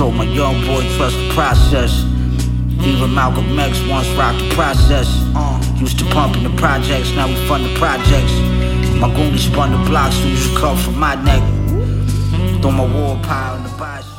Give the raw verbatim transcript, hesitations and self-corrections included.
told my young boy trust the process. Even Malcolm X once rocked the process. Uh, used to pump in the projects, now we fund the projects. My goonies spun the blocks, so you should come from my neck. Throw my war pile in the bicep.